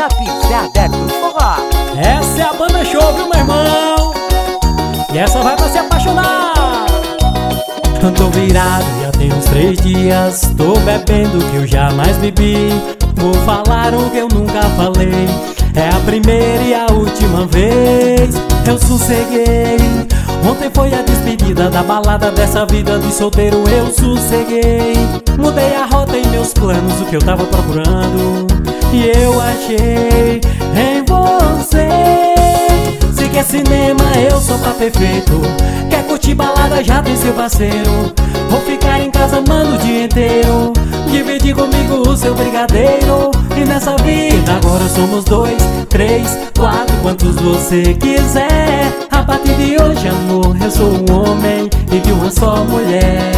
a pisada do forró. Essa é a banda show, viu, meu irmão? E essa vai pra se apaixonar. Tô virado, já tem uns 3 dias. Tô bebendo que eu jamais bebi. Vou falar o que eu nunca falei. É a primeira e a última vez. Eu sosseguei. Ontem foi a despedida da balada, dessa vida de solteiro eu sosseguei. Mudei a rota e meus planos, o que eu tava procurando, e eu achei em você. Se quer cinema, eu sou pra perfeito. Quer curtir balada, já tem seu parceiro. Vou ficar em casa, mano, o dia inteiro. Dividir comigo o seu brigadeiro. E nessa vida agora somos 2, 3, 4, quantos você quiser. A partir de hoje, amor, eu sou um homem e de uma só mulher.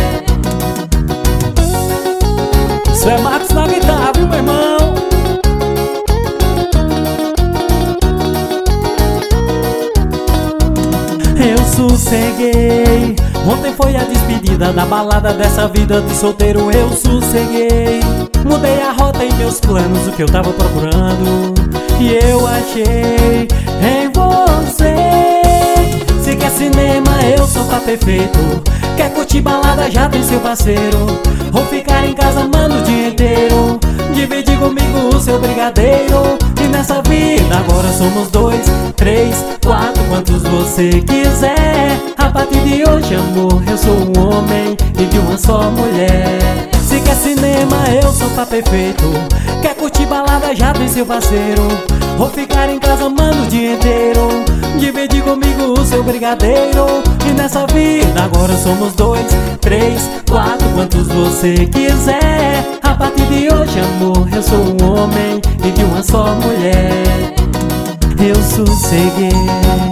Isso é Marcos na guitarra, viu, meu irmão? Eu sosseguei. Ontem foi a despedida da balada, dessa vida de solteiro eu sosseguei. Mudei a rota e meus planos, o que eu tava procurando, e eu achei em você. Se quer cinema, eu sou pra perfeito. Quer curtir balada, já tem seu parceiro. Vou ficar em casa, mano, o dia inteiro. Dividir comigo o seu brigadeiro. E nessa vida agora somos 2, 3, 4, quantos você quiser. A partir de hoje, amor, eu sou um homem e de uma só mulher. Se quer cinema, eu sou pra perfeito. Quer curtir balada, já tem seu parceiro. Vou ficar em casa, mano, o dia inteiro. Dividir comigo o seu brigadeiro. E nessa vida agora somos 2, 3, 4, quantos você quiser. A partir de hoje, amor, eu sou um homem e de uma só mulher. Eu sosseguei.